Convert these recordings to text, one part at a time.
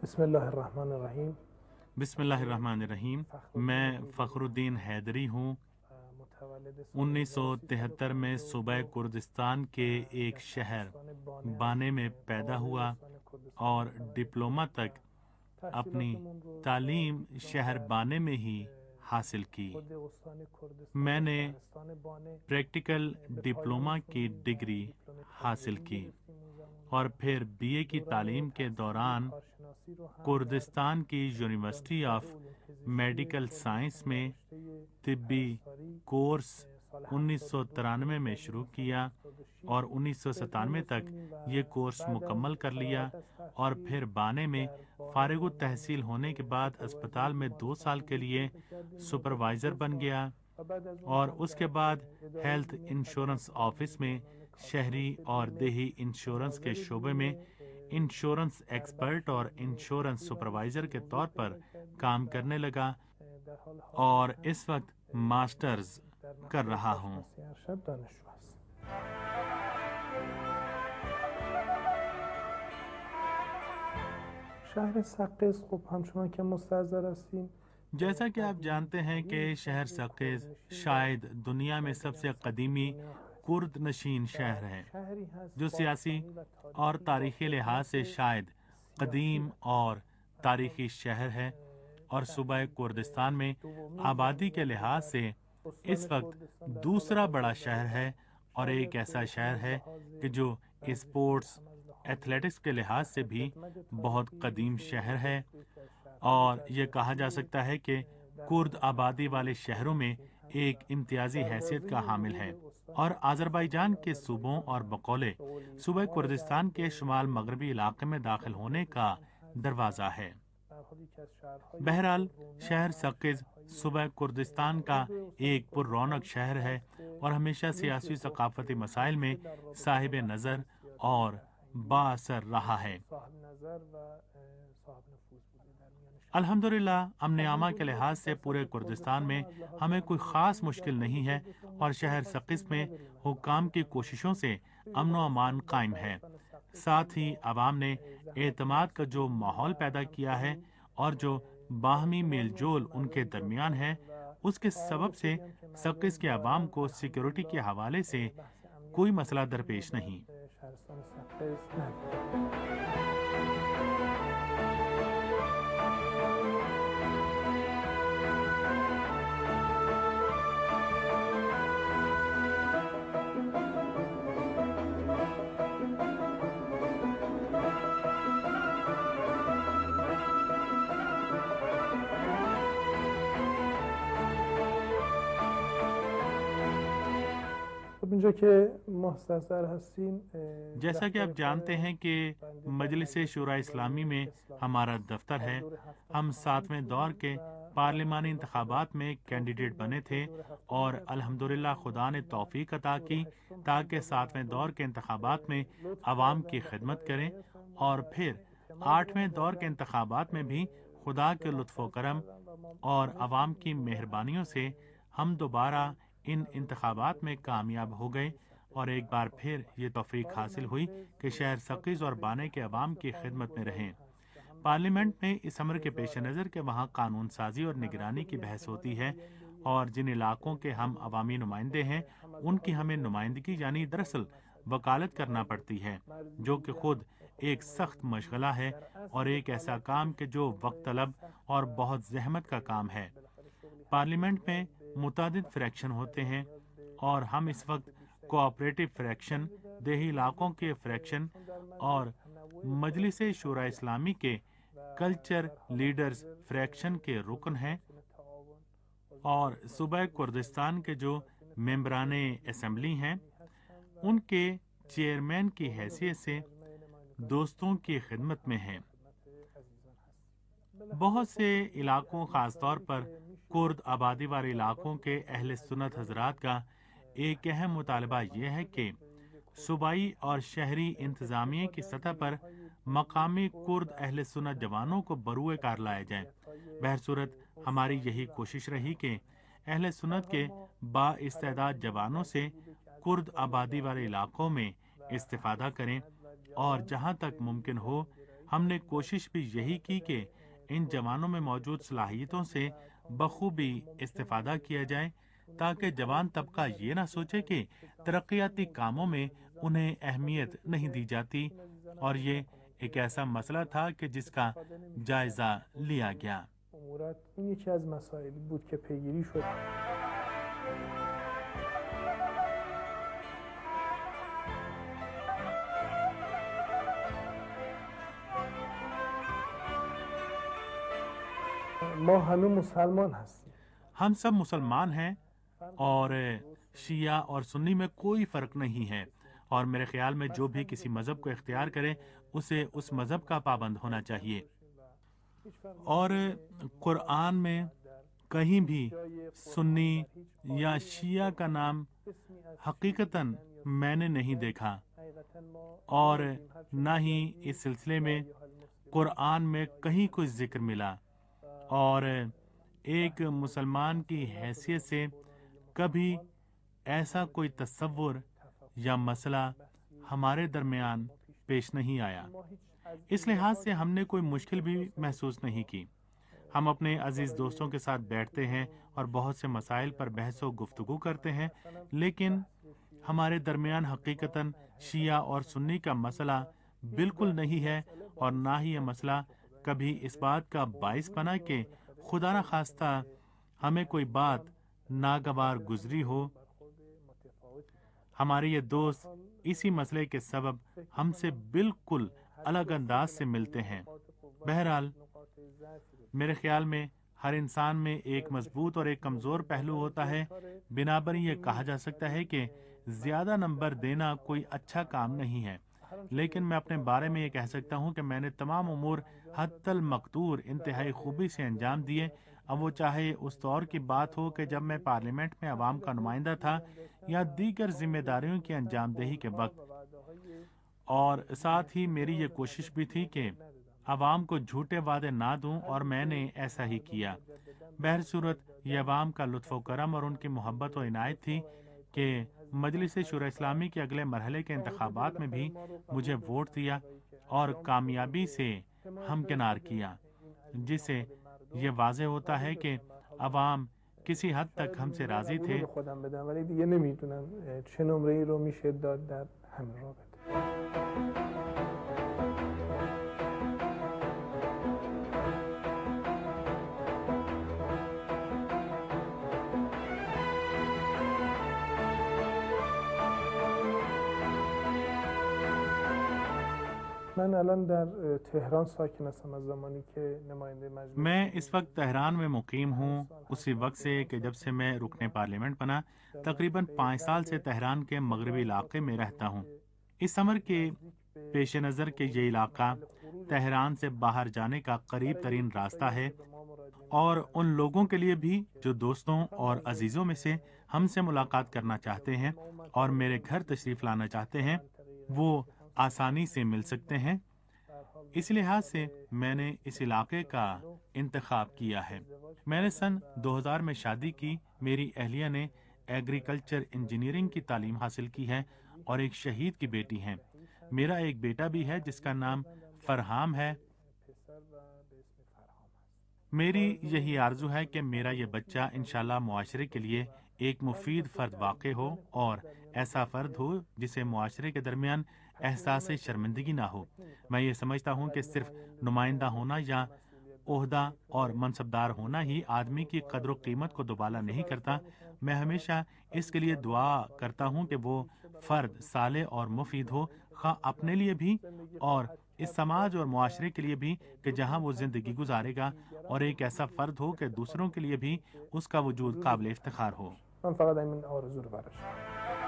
بسم اللہ الرحمن الرحیم۔ بسم اللہ الرحمن الرحیم۔ میں فخر الدین حیدری ہوں۔ 1973 میں صوبہ کردستان کے ایک شہر بانے میں پیدا ہوا اور ڈپلومہ تک اپنی تعلیم شہر بانے میں ہی حاصل کی۔ میں نے پریکٹیکل ڈپلومہ کی ڈگری حاصل کی اور پھر بی اے کی تعلیم کے دوران کردستان کی یونیورسٹی آف میڈیکل سائنس میں طبی کورس 1993 میں شروع کیا اور 1997 تک یہ کورس مکمل کر لیا، اور پھر بانے میں فارغ التحصیل ہونے کے بعد اسپتال میں 2 سال کے لیے سپروائزر بن گیا، اور اس کے بعد ہیلتھ انشورنس آفس میں شہری اور دیہی انشورنس کے شعبے میں انشورنس ایکسپرٹ اور انشورنس سپروائزر کے طور پر کام کرنے لگا، اور اس وقت ماسٹرز کر رہا ہوں۔ شهر سقز خب همچنان که مستحضر هستیم، جیسا کہ آپ جانتے ہیں کہ شہر سقز شاید دنیا میں سب سے قدیمی کرد نشین شہر ہے، جو سیاسی اور تاریخی لحاظ سے شاید قدیم اور تاریخی شہر ہے، اور صوبہ کردستان میں آبادی کے لحاظ سے اس وقت دوسرا بڑا شہر ہے، اور ایک ایسا شہر ہے کہ جو اسپورٹس ایتھلیٹکس کے لحاظ سے بھی بہت قدیم شہر ہے، اور یہ کہا جا سکتا ہے کہ کرد آبادی والے شہروں میں ایک امتیازی حیثیت کا حامل ہے، اور آذربائیجان کے صوبوں اور بقول صوبہ کردستان کے شمال مغربی علاقے میں داخل ہونے کا دروازہ ہے۔ بہرحال شہر سقز صوبہ کردستان کا ایک پر رونق شہر ہے، اور ہمیشہ سیاسی و ثقافتی مسائل میں صاحب نظر اور با اثر رہا ہے۔ الحمدللہ امن عامہ کے لحاظ سے پورے کردستان میں ہمیں کوئی خاص مشکل نہیں ہے، اور شہر سقز میں حکام کی کوششوں سے امن و امان قائم ہے۔ ساتھ ہی عوام نے اعتماد کا جو ماحول پیدا کیا ہے اور جو باہمی میل جول ان کے درمیان ہے، اس کے سبب سے سقز کے عوام کو سیکیورٹی کے حوالے سے کوئی مسئلہ درپیش نہیں۔ اینجا که مستحضر هستین، جیسا کہ آپ جانتے ہیں کہ مجلس شورای اسلامی میں ہمارا دفتر ہے۔ ہم 7ویں دور کے پارلیمانی انتخابات میں کینڈیڈیٹ بنے تھے، اور الحمدللہ خدا نے توفیق عطا کی تاکہ 7ویں دور کے انتخابات میں عوام کی خدمت کریں، اور پھر 8ویں دور کے انتخابات میں بھی خدا کے لطف و کرم اور عوام کی مہربانیوں سے ہم دوبارہ ان انتخابات میں کامیاب ہو گئے، اور ایک بار پھر یہ توفیق حاصل ہوئی کہ شہر سقز اور بانے کے عوام کی خدمت میں رہیں۔ پارلیمنٹ میں اس امر کے پیش نظر کہ وہاں قانون سازی اور نگرانی کی بحث ہوتی ہے، اور جن علاقوں کے ہم عوامی نمائندے ہیں ان کی ہمیں نمائندگی یعنی دراصل وکالت کرنا پڑتی ہے، جو کہ خود ایک سخت مشغلہ ہے، اور ایک ایسا کام کہ جو وقت طلب اور بہت زحمت کا کام ہے۔ پارلیمنٹ میں متعدد فریکشن ہوتے ہیں، اور ہم اس وقت کوآپریٹو فریکشن، دیہی علاقوں کے فریکشن اور مجلس شورای اسلامی کے کلچر لیڈرز فریکشن کے رکن ہیں، اور صوبہ کردستان کے جو ممبران اسمبلی ہیں ان کے چیئرمین کی حیثیت سے دوستوں کی خدمت میں ہیں۔ بہت سے علاقوں، خاص طور پر کرد آبادی والے علاقوں کے اہل سنت حضرات کا ایک اہم مطالبہ یہ ہے کہ صوبائی اور شہری انتظامیہ کی سطح پر مقامی کرد اہل سنت جوانوں کو بروئے کار لایا جائے۔ بہرصورت ہماری یہی کوشش رہی کہ اہل سنت کے با استعداد جوانوں سے کرد آبادی والے علاقوں میں استفادہ کریں، اور جہاں تک ممکن ہو ہم نے کوشش بھی یہی کی کہ ان جوانوں میں موجود صلاحیتوں سے بخوبی استفادہ کیا جائے، تاکہ جوان طبقہ یہ نہ سوچے کہ ترقیاتی کاموں میں انہیں اہمیت نہیں دی جاتی، اور یہ ایک ایسا مسئلہ تھا کہ جس کا جائزہ لیا گیا۔ امورات این یکی از مسائلی بود که پیگیری شد. ما همه مسلمان هستیم. ہم سب مسلمان ہیں اور شیعہ اور سنی میں کوئی فرق نہیں ہے، اور میرے خیال میں جو بھی کسی مذہب کو اختیار کرے اسے اس مذہب کا پابند ہونا چاہیے، اور قرآن میں کہیں بھی سنی یا شیعہ کا نام حقیقتاً میں نے نہیں دیکھا، اور نہ ہی اس سلسلے میں قرآن میں کہیں کوئی ذکر ملا، اور ایک مسلمان کی حیثیت سے کبھی ایسا کوئی تصور یا مسئلہ ہمارے درمیان پیش نہیں آیا۔ اس لحاظ سے ہم نے کوئی مشکل بھی محسوس نہیں کی۔ ہم اپنے عزیز دوستوں کے ساتھ بیٹھتے ہیں اور بہت سے مسائل پر بحث و گفتگو کرتے ہیں، لیکن ہمارے درمیان حقیقتاً شیعہ اور سنی کا مسئلہ بالکل نہیں ہے، اور نہ ہی یہ مسئلہ کبھی اس بات کا باعث بنا کہ خدا نہ خواستہ ہمیں کوئی بات ناگوار گزری ہو۔ ہمارے یہ دوست اسی مسئلے کے سبب ہم سے بالکل الگ انداز سے ملتے ہیں۔ بہرحال میرے خیال میں ہر انسان میں ایک مضبوط اور ایک کمزور پہلو ہوتا ہے، بنابر یہ کہا جا سکتا ہے کہ زیادہ نمبر دینا کوئی اچھا کام نہیں ہے، لیکن میں اپنے بارے میں یہ کہہ سکتا ہوں کہ میں نے تمام امور حتی المقدور انتہائی خوبی سے انجام دیے، اب وہ چاہے اس دور کی بات ہو کہ جب میں پارلیمنٹ میں عوام کا نمائندہ تھا یا دیگر ذمہ داریوں کی انجام دہی کے وقت، اور ساتھ ہی میری یہ کوشش بھی تھی کہ عوام کو جھوٹے وعدے نہ دوں، اور میں نے ایسا ہی کیا۔ بہرصورت یہ عوام کا لطف و کرم اور ان کی محبت و عنایت تھی کہ مجلس شورا اسلامی کے اگلے مرحلے کے انتخابات میں بھی مجھے ووٹ دیا اور کامیابی سے ہمکنار کیا، جس سے یہ واضح ہوتا ہے کہ عوام کسی حد تک ہم سے راضی تھے۔ خودم بدم ولی دیگه نمیدونم چه نمره‌ای رو میشه داد در همین رابطه. من الان در تهران ساکن هستم از زمانی که نماینده مجلس. میں اس وقت تہران میں مقیم ہوں، اسی وقت سے کہ جب سے میں رکن پارلیمنٹ بنا، تقریباً 5 سال سے تہران کے مغربی علاقے میں رہتا ہوں۔ اس سمر کے پیش نظر کہ یہ علاقہ تہران سے باہر جانے کا قریب ترین راستہ ہے، اور ان لوگوں کے لیے بھی جو دوستوں اور عزیزوں میں سے ہم سے ملاقات کرنا چاہتے ہیں اور میرے گھر تشریف لانا چاہتے ہیں، وہ آسانی سے مل سکتے ہیں۔ اس لحاظ سے میں نے اس علاقے کا انتخاب کیا ہے۔ میں نے سن 2000 میں شادی کی۔ میری اہلیہ نے ایگریکلچر انجینئرنگ کی تعلیم حاصل کی ہے اور ایک شہید کی بیٹی ہیں۔ میرا ایک بیٹا بھی ہے جس کا نام فرہام ہے۔ میری یہی آرزو ہے کہ میرا یہ بچہ انشاءاللہ معاشرے کے لیے ایک مفید فرد واقع ہو، اور ایسا فرد ہو جسے معاشرے کے درمیان احساس شرمندگی نہ ہو۔ میں یہ سمجھتا ہوں کہ صرف نمائندہ ہونا یا عہدہ اور منصبدار ہونا ہی آدمی کی قدر و قیمت کو دوبالا نہیں کرتا۔ میں ہمیشہ اس کے لیے دعا کرتا ہوں کہ وہ فرد صالح اور مفید ہو، خواہ اپنے لیے بھی اور اس سماج اور معاشرے کے لیے بھی کہ جہاں وہ زندگی گزارے گا، اور ایک ایسا فرد ہو کہ دوسروں کے لیے بھی اس کا وجود قابل افتخار ہو۔ من فقط همین آرزو رو براش دارم.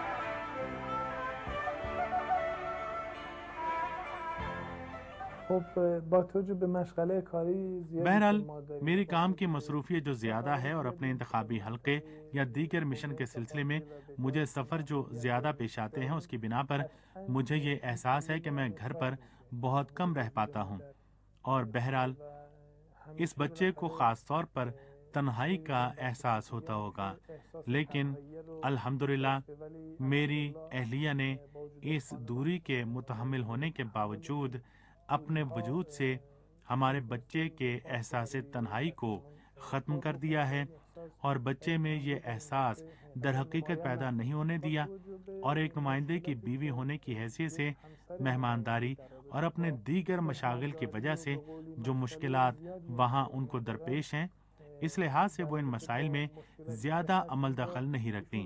خب با توجه به مشغله کاری زیادی بہرحال که ما داریم، میری کام کی مصروفیت جو زیادہ ہے اور اپنے انتخابی حلقے یا دیگر مشن کے سلسلے میں مجھے سفر جو زیادہ پیش آتے ہیں، اس کی بنا پر مجھے یہ احساس ہے کہ میں گھر پر بہت کم رہ پاتا ہوں، اور بہرحال اس بچے کو خاص طور پر تنہائی کا احساس ہوتا ہوگا، لیکن الحمدللہ میری اہلیہ نے اس دوری کے متحمل ہونے کے باوجود اپنے وجود سے ہمارے بچے کے احساس تنہائی کو ختم کر دیا ہے اور بچے میں یہ احساس در حقیقت پیدا نہیں ہونے دیا، اور ایک نمائندے کی بیوی ہونے کی حیثیت سے مہمانداری اور اپنے دیگر مشاغل کی وجہ سے جو مشکلات وہاں ان کو درپیش ہیں، اس لحاظ سے وہ ان مسائل میں زیادہ عمل دخل نہیں رکھتی۔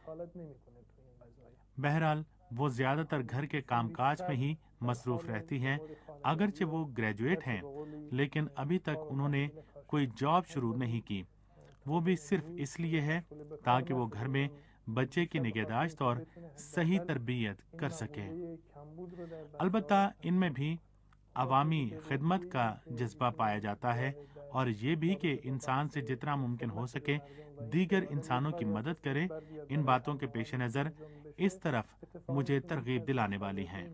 بہرحال وہ زیادہ تر گھر کے کام کاج میں ہی مصروف رہتی ہیں، اگرچہ وہ گریجویٹ ہیں لیکن ابھی تک انہوں نے کوئی جاب شروع نہیں کی، وہ بھی صرف اس لیے ہے تاکہ وہ گھر میں بچے کی نگہداشت اور صحیح تربیت کر سکیں۔ البتہ ان میں بھی عوامی خدمت کا جذبہ پایا جاتا ہے، اور یہ بھی کہ انسان سے جتنا ممکن ہو سکے دیگر انسانوں کی مدد کرے۔ ان باتوں کے پیش نظر اس طرف مجھے ترغیب دلانے والی ہیں۔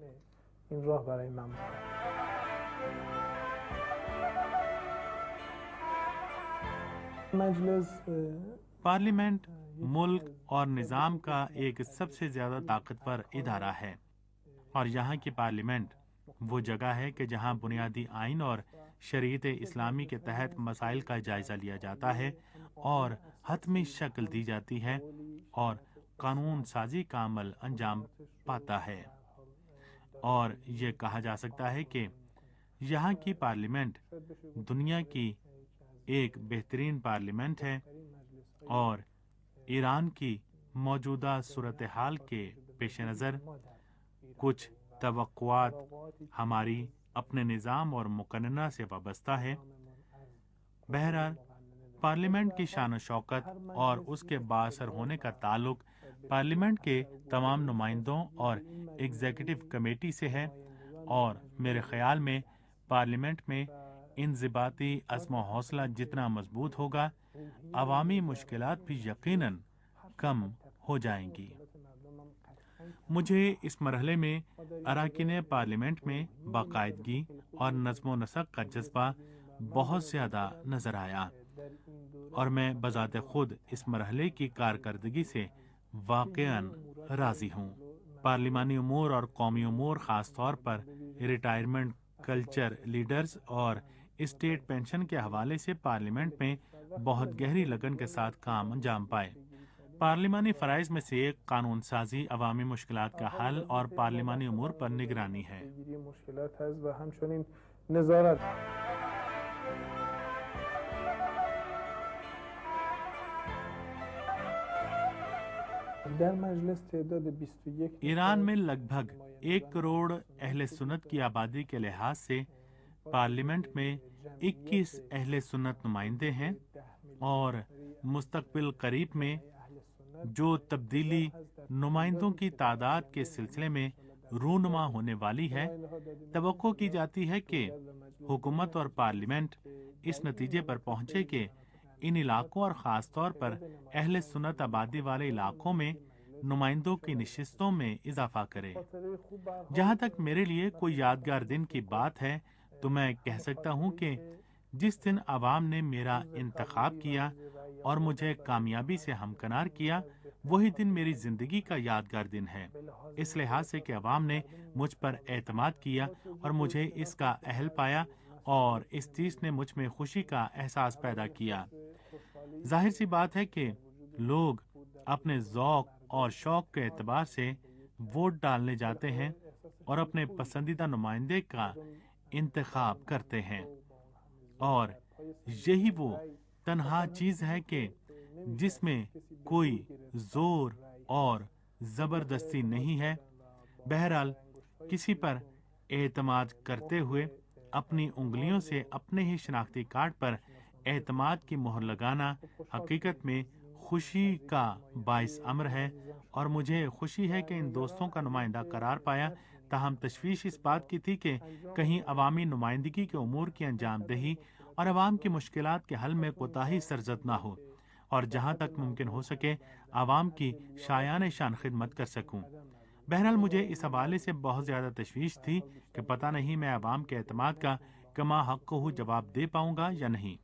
پارلیمنٹ ملک اور نظام کا ایک سب سے زیادہ طاقتور ادارہ ہے، اور یہاں کی پارلیمنٹ وہ جگہ ہے کہ جہاں بنیادی آئین اور شریعت اسلامی کے تحت مسائل کا جائزہ لیا جاتا ہے اور حتمی شکل دی جاتی ہے اور قانون سازی کا عمل انجام پاتا ہے۔ اور یہ کہا جا سکتا ہے کہ یہاں کی پارلیمنٹ دنیا کی ایک بہترین پارلیمنٹ ہے، اور ایران کی موجودہ صورتحال کے پیش نظر کچھ توقعات ہماری اپنے نظام اور مقننہ سے وابستہ ہے۔ بہرحال پارلیمنٹ کی شان و شوکت اور اس کے بااثر ہونے کا تعلق پارلیمنٹ کے تمام نمائندوں اور ایگزیکٹو کمیٹی سے ہے، اور میرے خیال میں پارلیمنٹ میں انضباطی عزم و حوصلہ جتنا مضبوط ہوگا، عوامی مشکلات بھی یقیناً کم ہو جائیں گی۔ مجھے اس مرحلے میں اراکین پارلیمنٹ میں باقاعدگی اور نظم و نسق کا جذبہ بہت زیادہ نظر آیا، اور میں بذات خود اس مرحلے کی کارکردگی سے واقعاً راضی ہوں۔ پارلیمانی امور اور قومی امور، خاص طور پر ریٹائرمنٹ کلچر لیڈرز اور اسٹیٹ پینشن کے حوالے سے پارلیمنٹ میں بہت گہری لگن کے ساتھ کام انجام پائے۔ پارلیمانی فرائض میں سے ایک قانون سازی، عوامی مشکلات کا حل اور پارلیمانی امور پر نگرانی ہے۔ ایران میں لگ بھگ 1 کروڑ اہل سنت کی آبادی کے لحاظ سے پارلیمنٹ میں 21 اہل سنت نمائندے ہیں، اور مستقبل قریب میں جو تبدیلی نمائندوں کی تعداد کے سلسلے میں رونما ہونے والی ہے، توقع کی جاتی ہے کہ حکومت اور پارلیمنٹ اس نتیجے پر پہنچے کہ ان علاقوں اور خاص طور پر اہل سنت آبادی والے علاقوں میں نمائندوں کی نشستوں میں اضافہ کرے۔ جہاں تک میرے لیے کوئی یادگار دن کی بات ہے تو میں کہہ سکتا ہوں کہ جس دن عوام نے میرا انتخاب کیا اور مجھے کامیابی سے ہمکنار کیا، وہی دن میری زندگی کا یادگار دن ہے، اس لحاظ سے کہ عوام نے مجھ پر اعتماد کیا اور مجھے اس کا اہل پایا، اور اس چیز نے مجھ میں خوشی کا احساس پیدا کیا۔ ظاہر سی بات ہے کہ لوگ اپنے ذوق اور شوق کے اعتبار سے ووٹ ڈالنے جاتے ہیں اور اپنے پسندیدہ نمائندے کا انتخاب کرتے ہیں، اور یہی وہ تنہا چیز ہے کہ جس میں کوئی زور اور زبردستی نہیں ہے۔ بہرحال کسی پر اعتماد کرتے ہوئے اپنی انگلیوں سے اپنے ہی شناختی کارڈ پر اعتماد کی مہر لگانا حقیقت میں خوشی کا باعث امر ہے، اور مجھے خوشی ہے کہ ان دوستوں کا نمائندہ قرار پایا۔ تاہم تشویش اس بات کی تھی کہ کہیں عوامی نمائندگی کے امور کی انجام دہی اور عوام کی مشکلات کے حل میں کوتاہی سرزد نہ ہو، اور جہاں تک ممکن ہو سکے عوام کی شایان شان خدمت کر سکوں۔ بہرحال مجھے اس حوالے سے بہت زیادہ تشویش تھی کہ پتہ نہیں میں عوام کے اعتماد کا کما حق ہو جواب دے پاؤں گا یا نہیں۔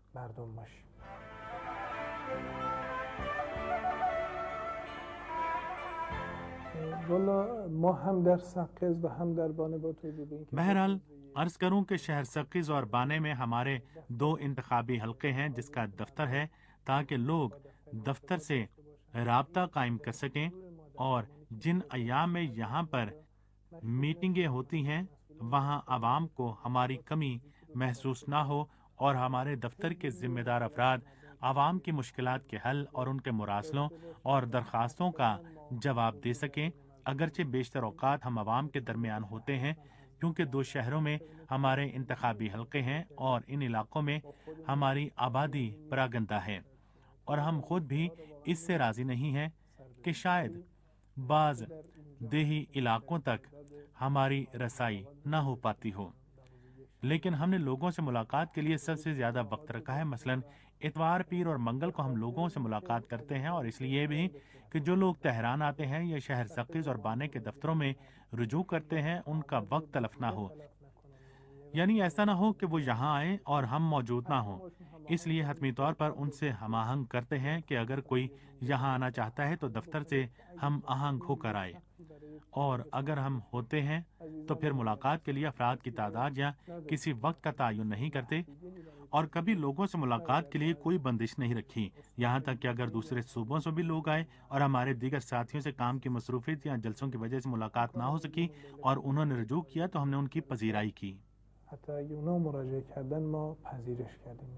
بہرحال عرض کروں کہ شہر سقز اور بانے میں ہمارے 2 انتخابی حلقے ہیں جس کا دفتر ہے، تاکہ لوگ دفتر سے رابطہ قائم کر سکیں، اور جن ایام میں یہاں پر میٹنگیں ہوتی ہیں وہاں عوام کو ہماری کمی محسوس نہ ہو، اور ہمارے دفتر کے ذمہ دار افراد عوام کی مشکلات کے حل اور ان کے مراسلوں اور درخواستوں کا جواب دے سکیں۔ اگرچہ بیشتر اوقات ہم عوام کے درمیان ہوتے ہیں، کیونکہ 2 شہروں میں ہمارے انتخابی حلقے ہیں اور ان علاقوں میں ہماری آبادی پراگندہ ہے، اور ہم خود بھی اس سے راضی نہیں ہیں کہ شاید بعض دیہی علاقوں تک ہماری رسائی نہ ہو پاتی ہو، لیکن ہم نے لوگوں سے ملاقات کے لیے سب سے زیادہ وقت رکھا ہے۔ مثلاً اتوار، پیر اور منگل کو ہم لوگوں سے ملاقات کرتے ہیں، اور اس لیے بھی کہ جو لوگ تہران آتے ہیں یا شہر سقز اور بانے کے دفتروں میں رجوع کرتے ہیں ان کا وقت تلف نہ ہو، یعنی ایسا نہ ہو کہ وہ یہاں آئیں اور ہم موجود نہ ہوں۔ اس لیے حتمی طور پر ان سے ہم آہنگ کرتے ہیں کہ اگر کوئی یہاں آنا چاہتا ہے تو دفتر سے ہم آہنگ ہو کر آئے، اور اگر ہم ہوتے ہیں تو پھر ملاقات کے لیے افراد کی تعداد یا کسی وقت کا تعین نہیں کرتے، اور کبھی لوگوں سے ملاقات کے لیے کوئی بندش نہیں رکھی، یہاں تک کہ اگر دوسرے صوبوں سے بھی لوگ آئے اور ہمارے دیگر ساتھیوں سے کام کی مصروفیت یا جلسوں کی وجہ سے ملاقات نہ ہو سکی اور انہوں نے رجوع کیا تو ہم نے ان کی پذیرائی کی۔ حتی اگه اونا مراجعه کردن ما پذیرش کردیم.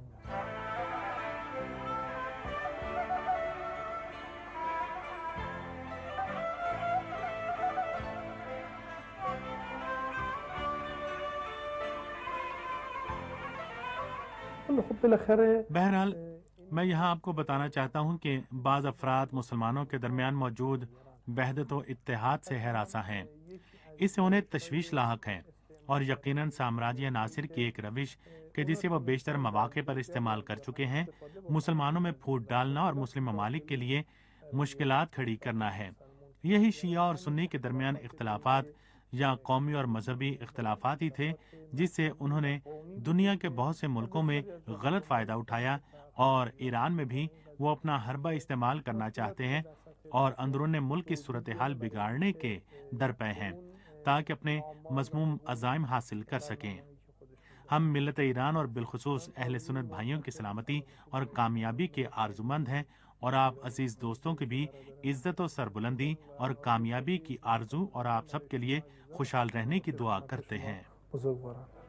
خب بالاخره بہرحال میں یہاں آپ کو بتانا چاہتا ہوں کہ بعض افراد مسلمانوں کے درمیان موجود وحدت و اتحاد سے ہراساں ہیں، اس سے انہیں تشویش لاحق ہے، اور یقیناً سامراجیہ ناصر کی ایک روش کہ جسے وہ بیشتر مواقع پر استعمال کر چکے ہیں، مسلمانوں میں پھوٹ ڈالنا اور مسلم ممالک کے لیے مشکلات کھڑی کرنا ہے۔ یہی شیعہ اور سنی کے درمیان اختلافات یا قومی اور مذہبی اختلافات ہی تھے جس سے انہوں نے دنیا کے بہت سے ملکوں میں غلط فائدہ اٹھایا، اور ایران میں بھی وہ اپنا حربہ استعمال کرنا چاہتے ہیں اور اندرون ملک کی صورتحال بگاڑنے کے درپے ہیں تاکہ اپنے مذموم عزائم حاصل کر سکیں۔ ہم ملت ایران اور بالخصوص اہل سنت بھائیوں کی سلامتی اور کامیابی کے آرزومند ہیں، اور آپ عزیز دوستوں کی بھی عزت و سربلندی اور کامیابی کی آرزو اور آپ سب کے لیے خوشحال رہنے کی دعا کرتے ہیں۔ بزرگواران